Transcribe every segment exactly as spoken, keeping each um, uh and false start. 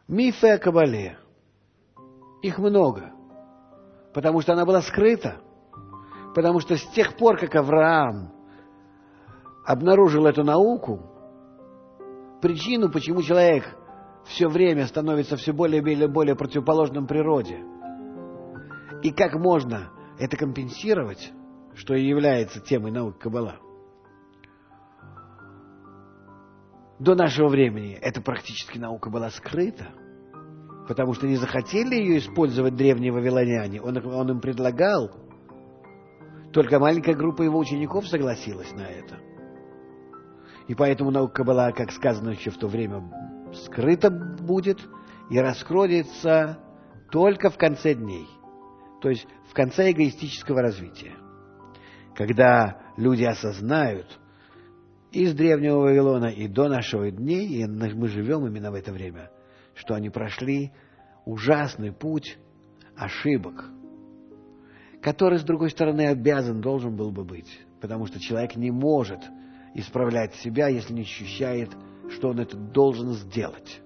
Мифы о Кабале. Их много. Потому что она была скрыта. Потому что с тех пор, как Авраам обнаружил эту науку, причину, почему человек все время становится все более и более противоположным природе, и как можно это компенсировать, что и является темой науки Каббала. До нашего времени эта практически наука была скрыта, потому что не захотели ее использовать древние вавилоняне. Он, он им предлагал, только маленькая группа его учеников согласилась на это. И поэтому наука Каббала, как сказано еще в то время, скрыта будет и раскроется только в конце дней, то есть в конце эгоистического развития, когда люди осознают из древнего Вавилона и до нашего дней, и мы живем именно в это время, что они прошли ужасный путь ошибок, который, с другой стороны, обязан, должен был бы быть, потому что человек не может исправлять себя, если не ощущает, что он это должен сделать.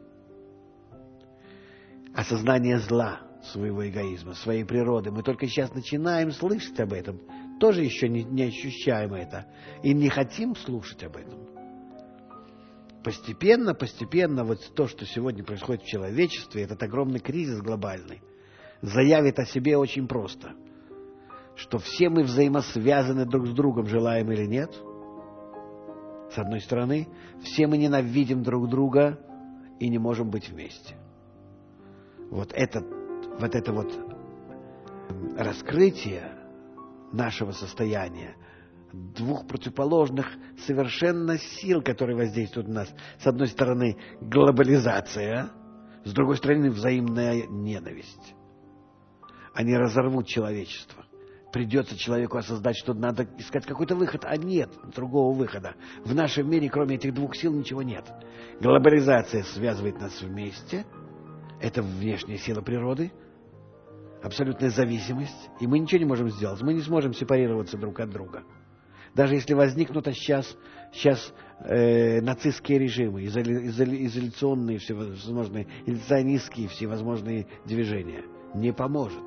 Осознание зла своего эгоизма, своей природы. Мы только сейчас начинаем слышать об этом, тоже еще не, не ощущаем это и не хотим слушать об этом. Постепенно, постепенно вот то, что сегодня происходит в человечестве, этот огромный кризис глобальный, заявит о себе очень просто, что все мы взаимосвязаны друг с другом, желаем или нет. С одной стороны, все мы ненавидим друг друга и не можем быть вместе. Вот это вот, это вот раскрытие нашего состояния, двух противоположных совершенно сил, которые воздействуют на нас. С одной стороны, глобализация, с другой стороны, взаимная ненависть. Они разорвут человечество. Придется человеку осознать, что надо искать какой-то выход, а нет другого выхода. В нашем мире, кроме этих двух сил, ничего нет. Глобализация связывает нас вместе. Это внешняя сила природы. Абсолютная зависимость. И мы ничего не можем сделать. Мы не сможем сепарироваться друг от друга. Даже если возникнут а сейчас, сейчас э, нацистские режимы, изоли, изоли, изоляционные всевозможные, изоляционистские всевозможные движения, не поможет.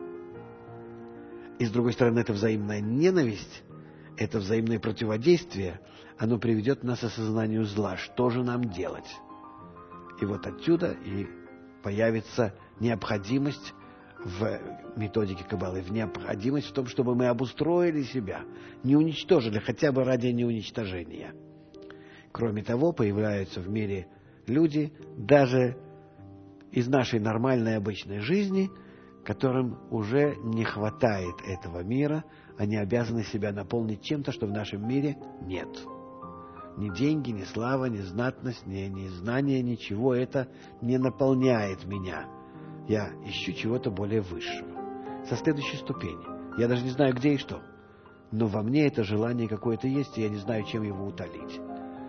И с другой стороны, это взаимная ненависть, это взаимное противодействие, оно приведет нас к осознанию зла. Что же нам делать? И вот отсюда и появится необходимость в методике Каббалы, в необходимость в том, чтобы мы обустроили себя, не уничтожили, хотя бы ради неуничтожения. Кроме того, появляются в мире люди, даже из нашей нормальной обычной жизни, которым уже не хватает этого мира, они обязаны себя наполнить чем-то, что в нашем мире нет. Ни деньги, ни слава, ни знатность, ни, ни знания, ничего это не наполняет меня. Я ищу чего-то более высшего, со следующей ступени. Я даже не знаю, где и что, но во мне это желание какое-то есть, и я не знаю, чем его утолить.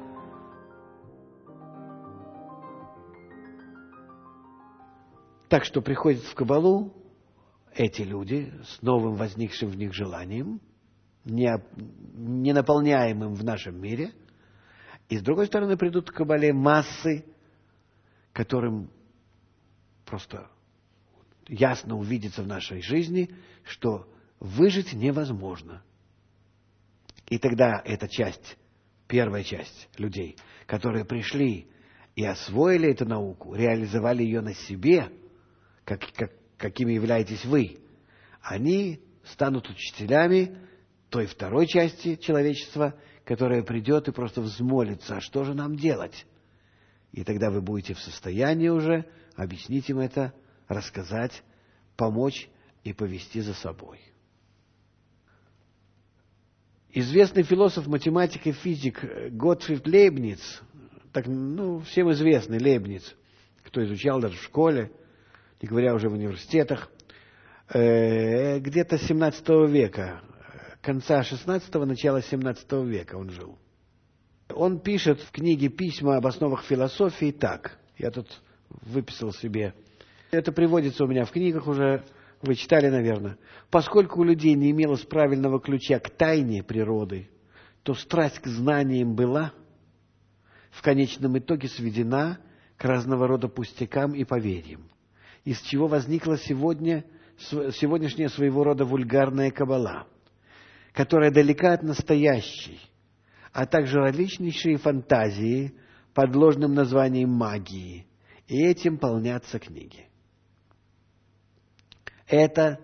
Так что приходят в Каббалу эти люди с новым возникшим в них желанием, не, не наполняемым в нашем мире, и с другой стороны придут к Каббале массы, которым просто ясно увидится в нашей жизни, что выжить невозможно. И тогда эта часть, первая часть людей, которые пришли и освоили эту науку, реализовали ее на себе, как, как какими являетесь вы, они станут учителями той второй части человечества, которая придет и просто взмолится, а что же нам делать? И тогда вы будете в состоянии уже объяснить им это, рассказать, помочь и повести за собой. Известный философ, математик и физик Готфрид Лейбниц, так, ну, всем известный Лейбниц, кто изучал даже в школе, не говоря уже в университетах, э, где-то с семнадцатого века, конца шестнадцатого, начала семнадцатого века он жил. Он пишет в книге «Письма об основах философии» так, я тут выписал себе, это приводится у меня в книгах уже, вы читали, наверное. Поскольку у людей не имелось правильного ключа к тайне природы, то страсть к знаниям была в конечном итоге сведена к разного рода пустякам и поверьям, из чего возникла сегодня, сегодняшняя своего рода вульгарная каббала, которая далека от настоящей, а также различнейшие фантазии под ложным названием магии, и этим полнятся книги. Это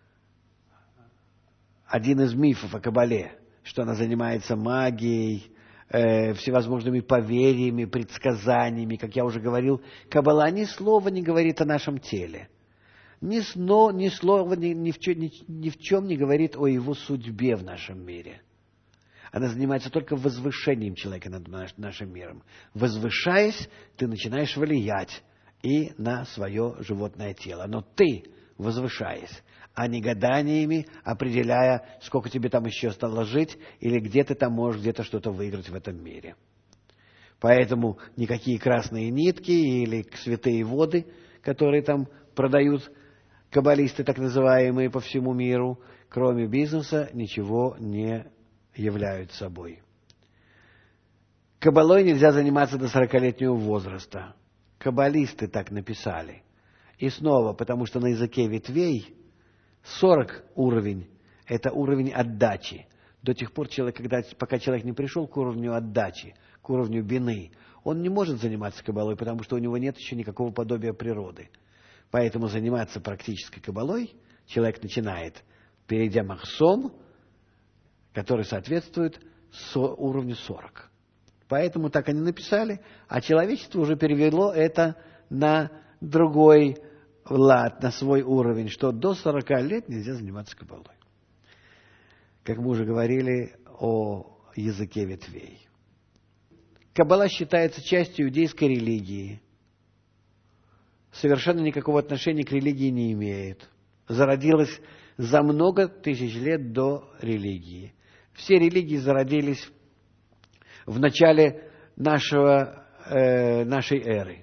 один из мифов о каббале, что она занимается магией, э, всевозможными поверьями, предсказаниями. Как я уже говорил, каббала ни слова не говорит о нашем теле. Ни, сно, ни слова ни, ни, в чем, ни, ни в чем не говорит о его судьбе в нашем мире. Она занимается только возвышением человека над наш, нашим миром. Возвышаясь, ты начинаешь влиять и на свое животное тело. Но ты, возвышаясь, а не гаданиями, определяя, сколько тебе там еще осталось жить, или где ты там можешь где-то что-то выиграть в этом мире. Поэтому никакие красные нитки или святые воды, которые там продают каббалисты, так называемые, по всему миру, кроме бизнеса, ничего не являют собой. Каббалой нельзя заниматься до сорокалетнего возраста. Каббалисты так написали. И снова, потому что на языке ветвей сорок уровень – это уровень отдачи. До тех пор, человек, когда, пока человек не пришел к уровню отдачи, к уровню бины, он не может заниматься каббалой, потому что у него нет еще никакого подобия природы. Поэтому заниматься практической каббалой человек начинает, перейдя махсом, который соответствует уровню сорок. Поэтому так они написали, а человечество уже перевело это на другой лад, на свой уровень, что до сорока лет нельзя заниматься каббалой. Как мы уже говорили о языке ветвей. Каббала считается частью иудейской религии. Совершенно никакого отношения к религии не имеет. Зародилась за много тысяч лет до религии. Все религии зародились в начале нашего, э, нашей эры.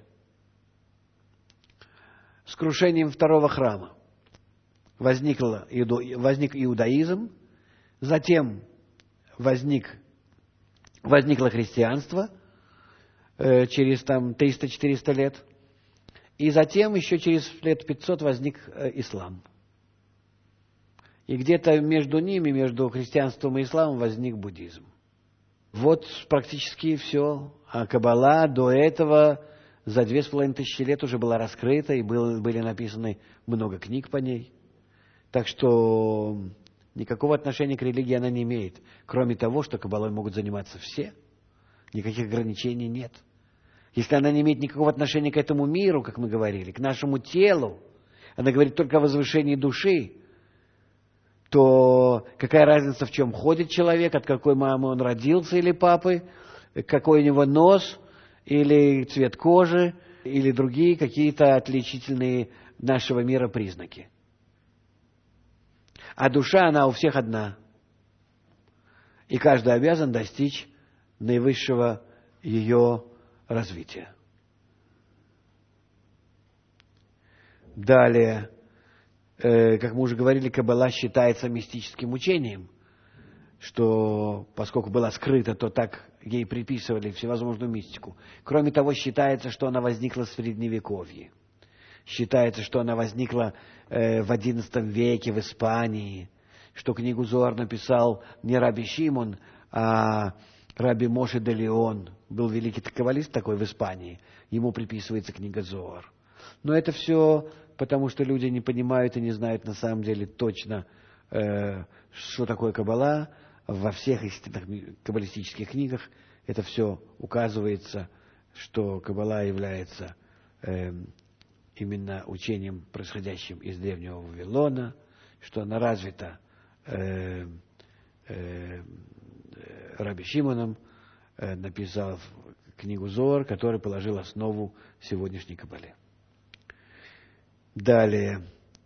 С крушением второго храма возникло, возник иудаизм, затем возник, возникло христианство э, через там триста-четыреста лет, и затем еще через лет пятьсот возник э, ислам. И где-то между ними, между христианством и исламом, возник буддизм. Вот практически все. А каббала до этого за две с половиной тысячи лет уже была раскрыта, и был, были написаны много книг по ней. Так что никакого отношения к религии она не имеет. Кроме того, что каббалой могут заниматься все. Никаких ограничений нет. Если она не имеет никакого отношения к этому миру, как мы говорили, к нашему телу, она говорит только о возвышении души, то какая разница, в чем ходит человек, от какой мамы он родился или папы, какой у него нос, или цвет кожи, или другие какие-то отличительные нашего мира признаки. А душа, она у всех одна. И каждый обязан достичь наивысшего ее развития. Далее, э, как мы уже говорили, каббала считается мистическим учением, что поскольку была скрыта, то так ей приписывали всевозможную мистику. Кроме того, считается, что она возникла в Средневековье. Считается, что она возникла э, в одиннадцатом веке в Испании, что книгу Зоар написал не Раби Шимон, а Раби Моше де Леон. Был великий каббалист такой в Испании. Ему приписывается книга Зоар. Но это все потому, что люди не понимают и не знают на самом деле точно, э, что такое каббала. Во всех истинных каббалистических книгах это все указывается, что каббала является э, именно учением, происходящим из древнего Вавилона, что она развита э, э, Раби Шимоном, э, написал книгу Зоар, который положил основу сегодняшней каббале. Далее.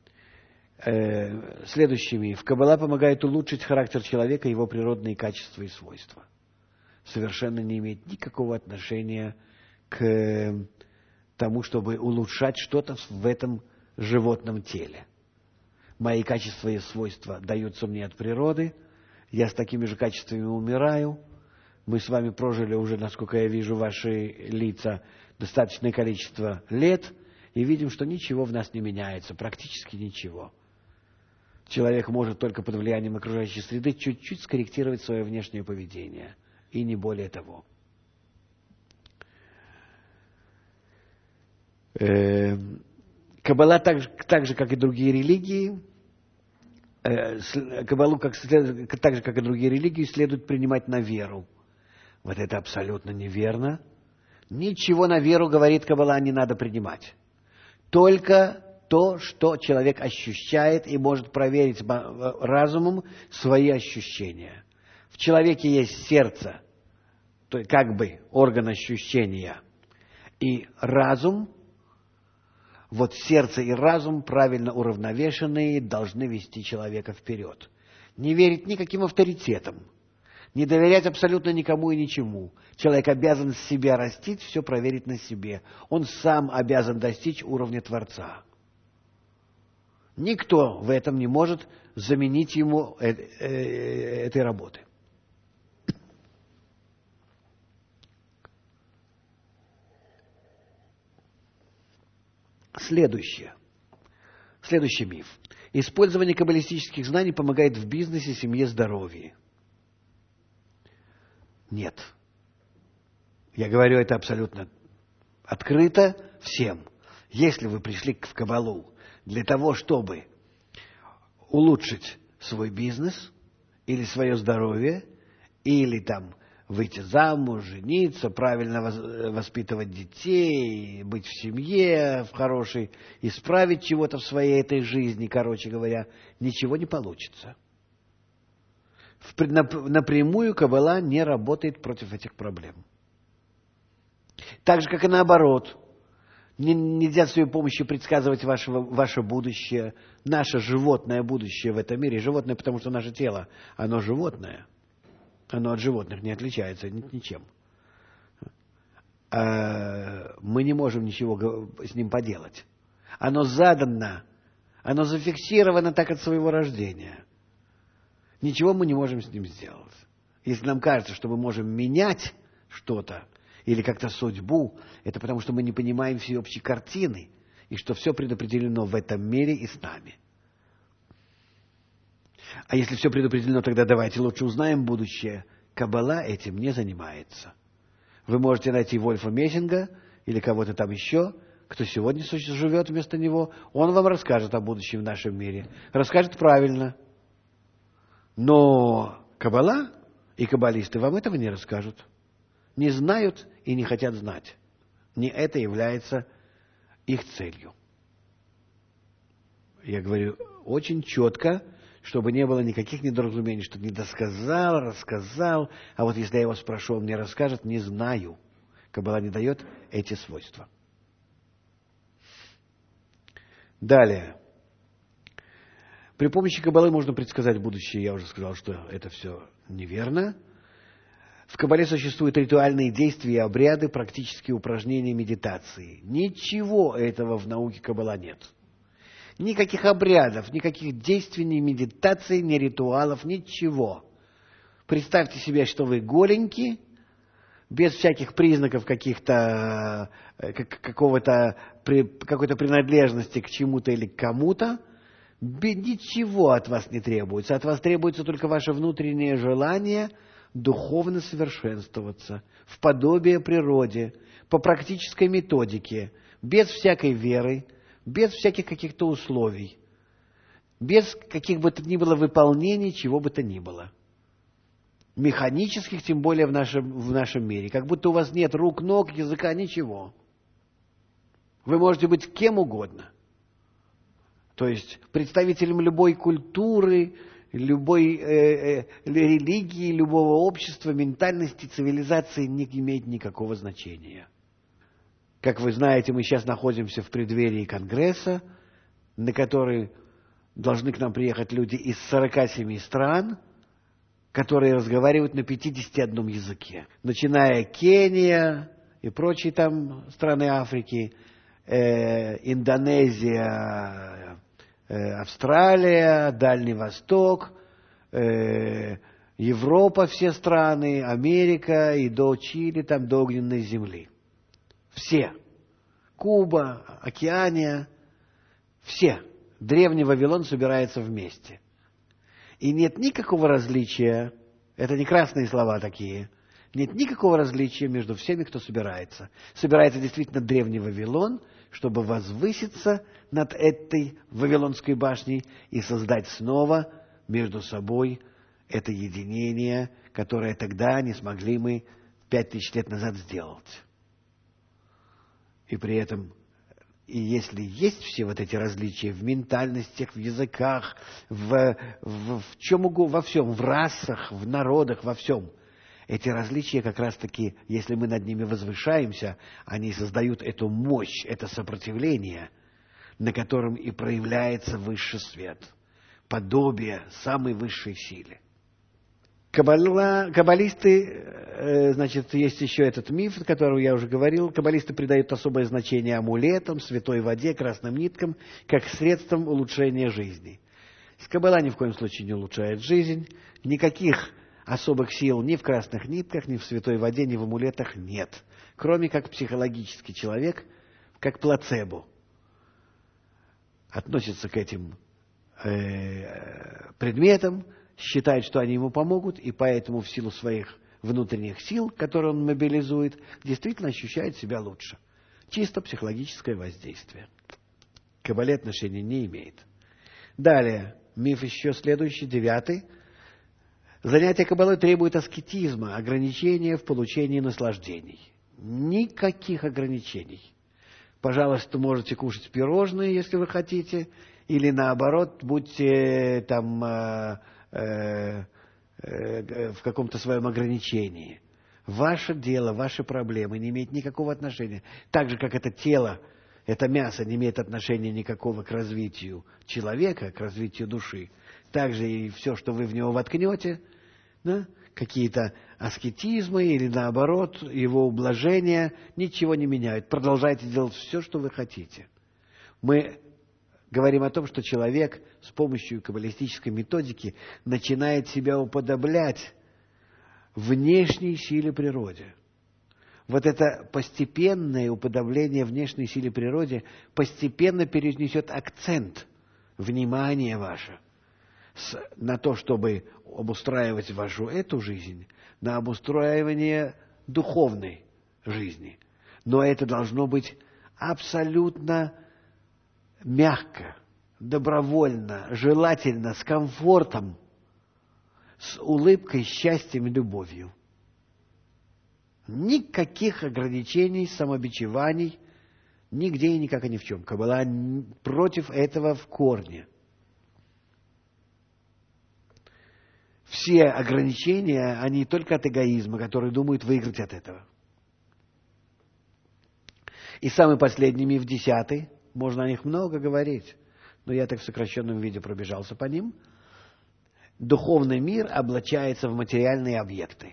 Э, следующий миф. Каббала помогает улучшить характер человека, его природные качества и свойства. Совершенно не имеет никакого отношения к тому, чтобы улучшать что-то в этом животном теле. Мои качества и свойства даются мне от природы, я с такими же качествами умираю, Мы с вами прожили уже, насколько я вижу, ваши лица, достаточное количество лет, и видим, что ничего в нас не меняется, практически ничего. Человек может только под влиянием окружающей среды чуть-чуть скорректировать свое внешнее поведение, и не более того. Каббала, так же, так же, как и другие религии, Каббалу, как, так же, как и другие религии, следует принимать на веру. Вот это абсолютно неверно. Ничего на веру, говорит Каббала, не надо принимать. Только то, что человек ощущает и может проверить разумом свои ощущения. В человеке есть сердце, то есть как бы орган ощущения, и разум. Вот сердце и разум, правильно уравновешенные, должны вести человека вперед. Не верить никаким авторитетам, не доверять абсолютно никому и ничему. Человек обязан себя растить, все проверить на себе. Он сам обязан достичь уровня Творца. Никто в этом не может заменить ему э- э- этой работы. Следующее. Следующий миф. Использование каббалистических знаний помогает в бизнесе, семье, здоровье. Нет. Я говорю это абсолютно открыто всем. Если вы пришли в Каббалу для того, чтобы улучшить свой бизнес или свое здоровье, или там выйти замуж, жениться, правильно воспитывать детей, быть в семье, в хорошей, исправить чего-то в своей этой жизни, короче говоря, ничего не получится. Напрямую Каббала не работает против этих проблем. Так же, как и наоборот. Нельзя с ее помощью предсказывать вашего, ваше будущее, наше животное будущее в этом мире. Животное, потому что наше тело, оно животное. Оно от животных не отличается ничем. Мы не можем ничего с ним поделать. Оно задано, оно зафиксировано так от своего рождения. Ничего мы не можем с ним сделать. Если нам кажется, что мы можем менять что-то или как-то судьбу, это потому, что мы не понимаем всеобщей картины и что все предопределено в этом мире и с нами. А если все предопределено, тогда давайте лучше узнаем будущее. Каббала этим не занимается. Вы можете найти Вольфа Мессинга или кого-то там еще, кто сегодня живет вместо него. Он вам расскажет о будущем в нашем мире. Расскажет правильно. Но Каббала и каббалисты вам этого не расскажут. Не знают и не хотят знать. Не это является их целью. Я говорю очень четко, чтобы не было никаких недоразумений, что не досказал, рассказал, а вот если я его спрошу, он мне расскажет, не знаю. Каббала не дает эти свойства. Далее. При помощи Каббалы можно предсказать будущее. Я уже сказал, что это все неверно. В Каббале существуют ритуальные действия и обряды, практические упражнения, медитации. Ничего этого в науке Каббала нет. Никаких обрядов, никаких действий, ни медитаций, ни ритуалов, ничего. Представьте себе, что вы голенький, без всяких признаков каких-то, какого-то, какой-то принадлежности к чему-то или к кому-то. Ничего от вас не требуется. От вас требуется только ваше внутреннее желание духовно совершенствоваться, в подобие природе, по практической методике, без всякой веры, без всяких каких-то условий, без каких бы то ни было выполнений, чего бы то ни было. Механических, тем более в нашем, в нашем мире. Как будто у вас нет рук, ног, языка, ничего. Вы можете быть кем угодно. То есть представителем любой культуры, любой э, э, религии, любого общества, ментальности, цивилизации не имеет никакого значения. Как вы знаете, мы сейчас находимся в преддверии Конгресса, на который должны к нам приехать люди из сорока семи стран, которые разговаривают на пятидесяти одном языке. Начиная Кения и прочие там страны Африки, э, Индонезия, э, Австралия, Дальний Восток, э, Европа, все страны, Америка и до Чили, там до огненной земли. Все. Куба, Океания, все. Древний Вавилон собирается вместе. И нет никакого различия, это не красные слова такие, нет никакого различия между всеми, кто собирается. Собирается действительно древний Вавилон, чтобы возвыситься над этой Вавилонской башней и создать снова между собой это единение, которое тогда не смогли мы пять тысяч лет назад сделать. И при этом, и если есть все вот эти различия в ментальностях, в языках, в, в, в чем угодно, во всем, в расах, в народах, во всем, эти различия как раз-таки, если мы над ними возвышаемся, они создают эту мощь, это сопротивление, на котором и проявляется высший свет, подобие самой высшей силе. Каббала, каббалисты, значит, есть еще этот миф, о котором я уже говорил. Каббалисты придают особое значение амулетам, святой воде, красным ниткам, как средствам улучшения жизни. Каббала ни в коем случае не улучшает жизнь. Никаких особых сил ни в красных нитках, ни в святой воде, ни в амулетах нет. Кроме как психологический человек, как плацебо, относится к этим э, предметам, считает, что они ему помогут, и поэтому в силу своих внутренних сил, которые он мобилизует, действительно ощущает себя лучше. Чисто психологическое воздействие. К каббале отношения не имеет. Далее, миф еще следующий, девятый. Занятие каббалой требует аскетизма, ограничения в получении наслаждений. Никаких ограничений. Пожалуйста, можете кушать пирожные, если вы хотите, или наоборот, будьте там э, э, э, в каком-то своем ограничении. Ваше дело, ваши проблемы не имеют никакого отношения. Так же, как это тело, это мясо не имеет отношения никакого к развитию человека, к развитию души. Так же и все, что вы в него воткнете, да, какие-то аскетизмы или наоборот, его ублажения, ничего не меняют. Продолжайте делать все, что вы хотите. Мы говорим о том, что человек с помощью каббалистической методики начинает себя уподоблять внешней силе природе. Вот это постепенное уподобление внешней силе природе постепенно перенесет акцент внимания ваше на то, чтобы обустраивать вашу эту жизнь, на обустраивание духовной жизни. Но это должно быть абсолютно мягко, добровольно, желательно, с комфортом, с улыбкой, счастьем и любовью. Никаких ограничений, самобичеваний, нигде и никак и ни в чем. Каббала против этого в корне. Все ограничения, они только от эгоизма, который думает выиграть от этого. И самый последний миф, десятый, можно о них много говорить, но я так в сокращенном виде пробежался по ним. Духовный мир облачается в материальные объекты.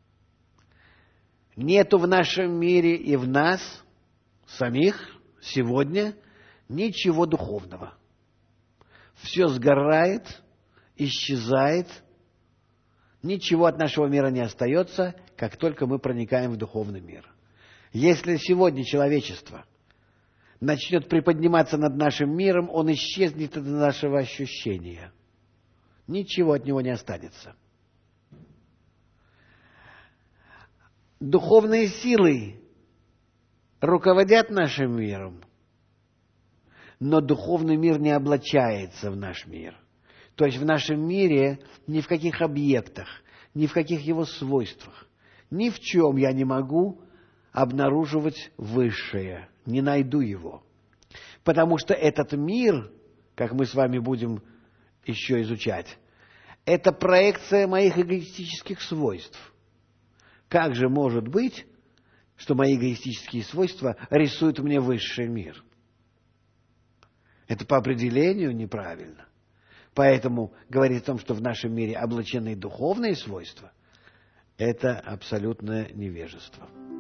Нету в нашем мире и в нас самих сегодня ничего духовного. Все сгорает, исчезает. Ничего от нашего мира не остается, как только мы проникаем в духовный мир. Если сегодня человечество начнет приподниматься над нашим миром, он исчезнет от нашего ощущения. Ничего от него не останется. Духовные силы руководят нашим миром, но духовный мир не облачается в наш мир. То есть в нашем мире ни в каких объектах, ни в каких его свойствах, ни в чем я не могу обнаруживать высшее, не найду его. Потому что этот мир, как мы с вами будем еще изучать, это проекция моих эгоистических свойств. Как же может быть, что мои эгоистические свойства рисуют мне высший мир? Это по определению неправильно. Поэтому говорить о том, что в нашем мире облачены духовные свойства, это абсолютное невежество.